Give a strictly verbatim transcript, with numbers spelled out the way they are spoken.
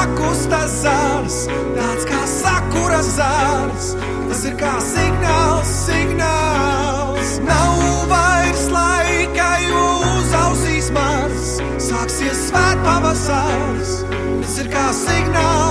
sakustas zārs, tāds kā sakura zārs. Tas ir kā signāls, signāls. Nav vairs laika, jo uzausīs Mars, sāksies svētpavasars. Tas ir kā signāls.